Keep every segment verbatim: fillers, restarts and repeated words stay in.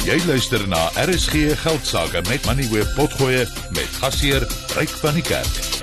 Jy luister na R S G Geldsaake met Money Web Potgoe met gasheer Ryk van die Kerk.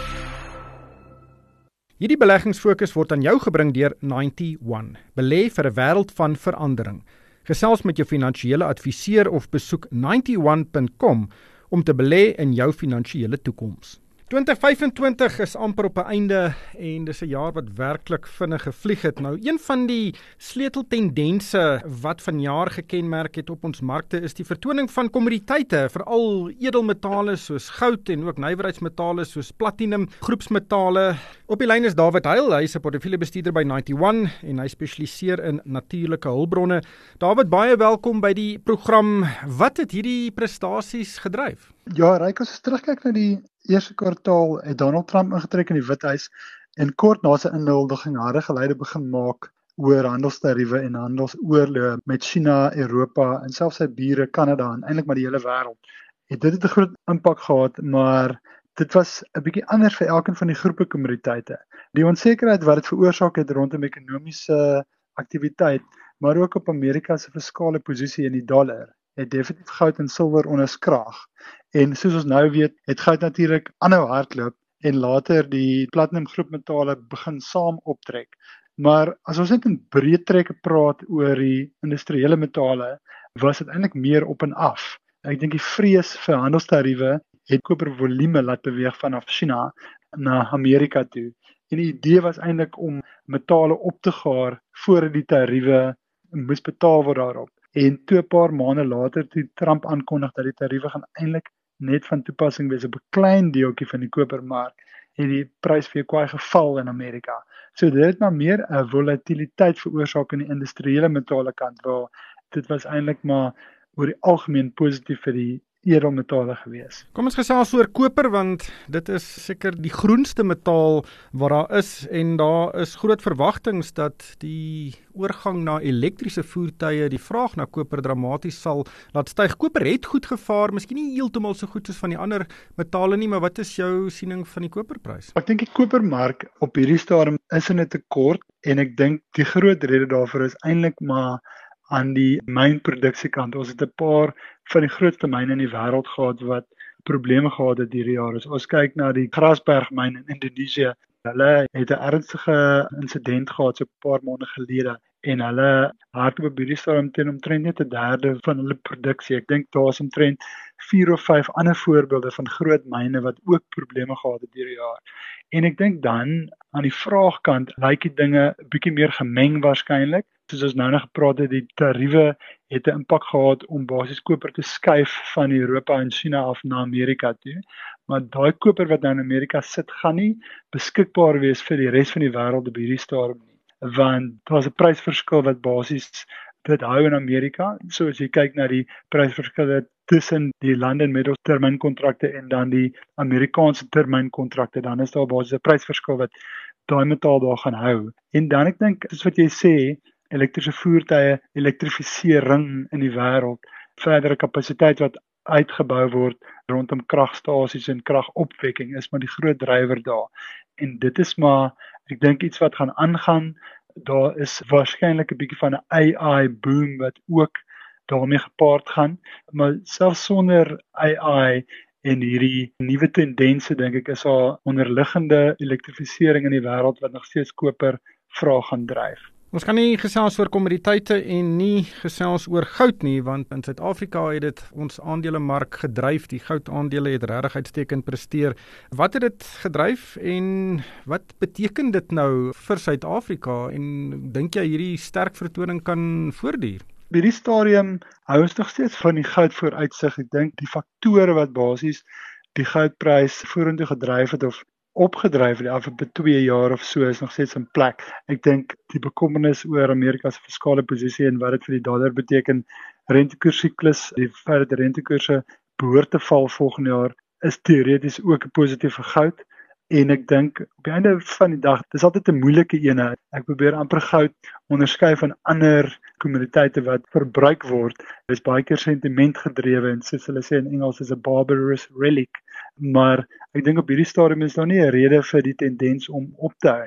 Hierdie beleggingsfokus word aan jou gebring deur ninety one. Belê vir 'n wêreld van verandering. Gesels met jou finansiële adviseur of besoek ninety one dot com om te belê in jou finansiële toekoms. twenty vyf-en-twintig is amper op 'n einde en dis 'n jaar wat werklik vinnig gevlieg het. Nou, een van die sleuteltendense wat vanjaar gekenmerk het op ons markte is die vertoning van kommoditeite, veral edelmetale soos goud en ook nywerheidsmetale soos platinum, groepsmetale. Op die lyn is David Heil, hy is 'n portefeuljebestuurder by ninety one en hy spesialiseer in natuurlike hulpbronne. David, baie welkom by die program. Wat het hierdie prestasies gedryf? Ja, Ryk, as ons terugkyk na die eerste kwartaal, het Donald Trump ingetrek in die Withuis en kort na sy inhuldiging harde geleide begin maak oor handelstariewe en handelsoorloë met China, Europa en selfs sy bure Kanada en eintlik maar die hele wêreld. En dit het 'n groot impak gehad, maar dit was 'n bietjie anders vir elkeen van die groepe kommoditeite. Die onsekerheid wat dit veroorsaak het rondom ekonomiese aktiwiteit, maar ook op Amerika se fiskale posisie in die dollar, het definitief goud en silwer onderskraag. En soos ons nou weet, het goud natuurlik aanhou hardloop en later die platinum groepmetale begin saam optrek. Maar as ons net in breë trekke praat oor die industriële metale, was dit eintlik meer op en af. Ek dink die vrees vir handelstariewe het kopervolume laat beweeg vanaf China na Amerika toe. En die idee was eintlik om metale op te gaar voordat die tariewe moes betaal word daarop. En toe 'n paar maande later toe Trump aankondig dat die tariewe gaan eintlik net van toepassing wees op 'n klein deeltjie van die kopermark, het die prys vir kwai geval in Amerika. So dit het maar meer 'n volatiliteit veroorsaak in die industriële metale kant, waar dit was eintlik maar oor die algemeen positief vir die edelmetale gewees. Kom ons gesels oor koper, want dit is seker die groenste metaal wat daar is en daar is groot verwagtinge dat die oorgang na elektriese voertuie die vraag na koper dramaties sal laat styg. Koper het goed gevaar, miskien nie heeltemal so goed soos van die ander metale nie, maar wat is jou siening van die koperprys? Ek dink die kopermark op hierdie stadium is in 'n tekort en ek dink die groot rede daarvoor is eintlik maar aan die mynproduksiekant. Ons het 'n paar van die grootste myne in die wêreld gehad wat probleme gehad het hierdie jaar. As ons kyk na die Grasbergmyn in Indonesië, hulle het 'n ernstige insident gehad so 'n paar maande gelede en hulle hardloop op hierdie stadium teen omtrent net 'n derde van hulle produksie. Ek dink daar is omtrent vier of vyf ander voorbeelde van groot myne wat ook probleme gehad het hierdie jaar. En ek dink dan aan die vraagkant lyk die dinge 'n bietjie meer gemeng waarskynlik. Soos ons nou nog gepraat het, die tariewe het 'n impak gehad om basies koper te skuif van Europa en China af na Amerika toe. Maar daai koper wat nou in Amerika sit, gaan nie beskikbaar wees vir die res van die wêreld op hierdie stadium nie. Want daar's 'n prysverskil wat basies dit hou in Amerika. So as jy kyk na die prysverskille tussen die lande en middeltermynkontrakte en dan die Amerikaanse termynkontrakte, dan is daar basies 'n prysverskil wat daai metaal daar gaan hou. En dan ek dink, soos wat jy sê, elektriese voertuie, elektrifisering in die wêreld, verdere kapasiteit wat uitgebou word rondom kragstasies en kragopwekking is maar die groot drywer daar. En dit is maar, ek dink iets wat gaan aangaan. Daar is waarskynlik 'n bietjie van 'n A I boom wat ook daarmee gepaard gaan, maar selfs sonder A I en hierdie nuwe tendense dink ek is daar onderliggende elektrifisering in die wêreld wat nog steeds koper vraag gaan dryf. Ons kan nie gesels oor kommoditeite en nie gesels oor goud nie, want in Suid-Afrika het dit ons aandelemark gedryf. Die goudaandele het regtig uitstekend presteer. Wat het dit gedryf en wat beteken dit nou vir Suid-Afrika en dink jy hierdie sterk vertoning kan voortduur? By die stadium hou ons nog steeds van die goud vooruitsig. Ek dink die faktore wat basies die goudprys vorentoe gedryf het of opgedryf het die afgelope twee jaar of so is nog steeds in plek. Ek dink die bekommernis oor Amerika se fiskale posisie en wat dit vir die dollar beteken, rentekoersiklus, die feit dat die rentekoerse behoort te val volgende jaar, is teoreties ook 'n positief vir goud. En ek dink op die einde van die dag, dis altyd 'n moeilike ene. Ek probeer amper goud onderskei van ander kommoditeite wat verbruik word. Dis baie keer sentiment gedrewe en soos hulle sê in Engels is 'n barbarous relic. Maar ek dink op hierdie stadium is daar nie 'n rede vir die tendens om op te hou nie.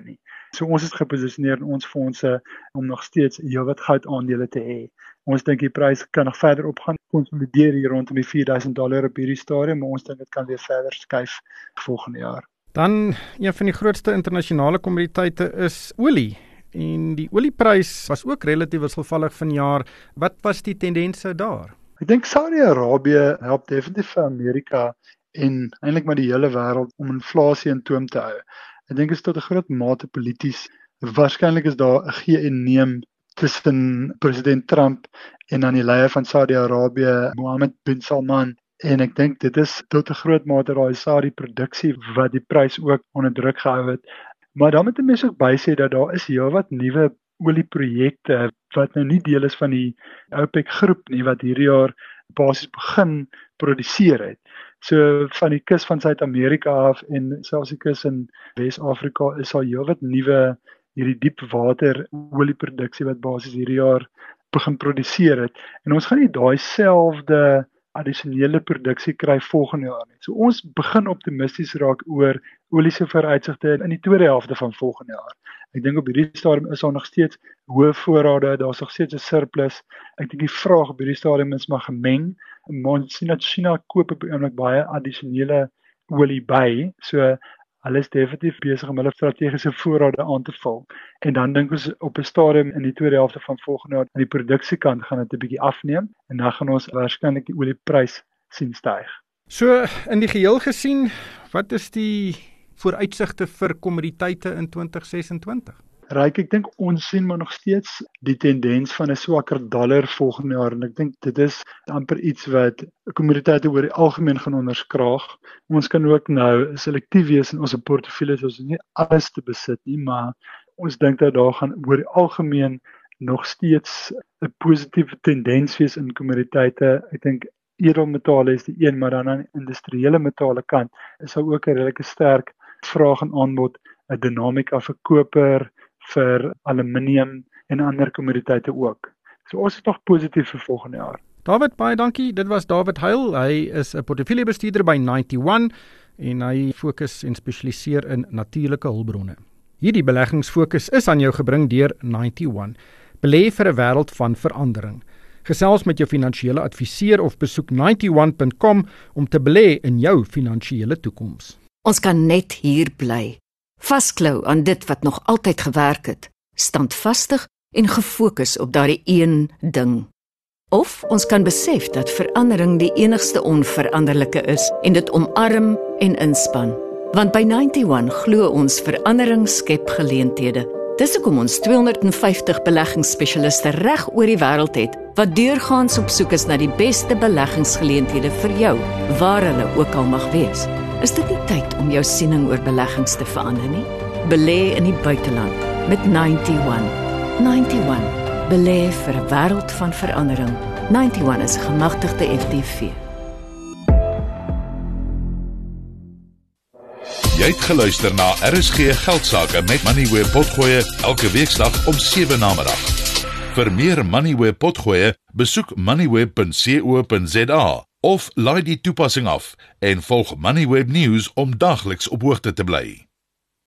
So ons is geposisioneer in ons fondse om nog steeds heelwat goud aandele te hê. Ons dink die prys kan nog verder opgaan, konsolideer hier rondom die vier duisend dollar op hierdie stadium, maar ons dink dit kan weer verder skuif volgende jaar. Dan een van die grootste internasionale kommoditeite is olie. En die olieprys was ook relatief wisselvallig vanjaar. Wat was die tendense daar? Ek dink Saudi-Arabië help definitief vir Amerika en eintlik maar die hele wêreld om inflasie in toom te hou. Ek dink dit is tot 'n groot mate polities. Waarskynlik is daar 'n gee en neem tussen president Trump en dan die leier van Saudi-Arabië, Mohammed bin Salman. En ek dink dit is tot 'n groot mate daai Saudi produksie wat die prys ook onder druk gehou het. Maar dan moet mense ook bysê dat daar is heelwat nuwe olieprojekte wat nou nie deel is van die OPEC groep nie, wat hierdie jaar basies begin produseer het. So van die kus van Suid-Amerika af en selfs die kus in Wes-Afrika is al heelwat nuwe hierdie diepwater olieproduksie wat basies hierdie jaar begin produseer het. En ons gaan nie daai selfde addisionele produksie kry volgende jaar nie. So ons begin optimisties raak oor olie se vooruitsigte in die tweede helfte van volgende jaar. Ek dink op hierdie stadium is daar nog steeds hoë voorrade, daar's nog steeds 'n surplus. Ek dink die vraag op hierdie stadium is maar gemeng. Ons sien dat China koop op oomblik baie addisionele olie by. So hulle is definitief besig om hulle strategiese voorrade aan te vul. En dan dink ons op 'n stadium in die tweede helfte van volgende jaar aan die produksiekant gaan dit 'n bietjie afneem en dan gaan ons waarskynlik die olieprys sien styg. So in die geheel gesien, wat is die vooruitsigte vir kommoditeite in twintig ses en twintig? Ryk, ek dink ons sien maar nog steeds die tendens van 'n swakker dollar volgende jaar en ek dink dit is amper iets wat kommoditeite oor die algemeen gaan onderskraag. Ons kan ook nou selektief wees in ons portefeuilles, ons is nie alles te besit nie, maar ons dink dat daar gaan oor die algemeen nog steeds 'n positiewe tendens wees in kommoditeite. Ek dink edelmetale is die een, maar dan aan die industriële metale kant is daar ook 'n redelike sterk vraag en aanbod, 'n dinamika vir koper, vir aluminium en ander kommoditeite ook. So ons is nog positief vir volgende jaar. David, baie dankie. Dit was David Heil. Hy is 'n portefeuljebestuurder by Ninety One en hy fokus en spesialiseer in natuurlike hulpbronne. Hierdie beleggingsfokus is aan jou gebring deur Ninety One. Belê vir 'n wêreld van verandering. Gesels met jou finansiële adviseur of besoek ninety one punt com om te belê in jou finansiële toekoms. Ons kan net hier bly. Vasklou aan dit wat nog altyd gewerk het, standvastig en gefokus op daardie een ding. Of ons kan besef dat verandering die enigste onveranderlike is en dit omarm en inspann. Want by Ninety One glo ons verandering skep geleenthede. Dis hoekom ons tweehonderd vyftig beleggingsspesialiste reg oor die wêreld het wat deurgaans op soek is na die beste beleggingsgeleenthede vir jou, waar hulle ook al mag wees. Is dit nie tyd om jou siening oor beleggings te verander nie? Belê in die buiteland met Ninety One. Ninety One. Belê vir 'n wêreld van verandering. Ninety One is 'n gemagtigde F D V. Jy het geluister na R S G Geldsaake met Moneyweb Potgoe elke weeksdag om sewe namiddag. Vir meer Moneyweb Potgoe, besoek moneyweb punt co punt za of laai die toepassing af en volg Moneyweb News om dagliks op hoogte te bly.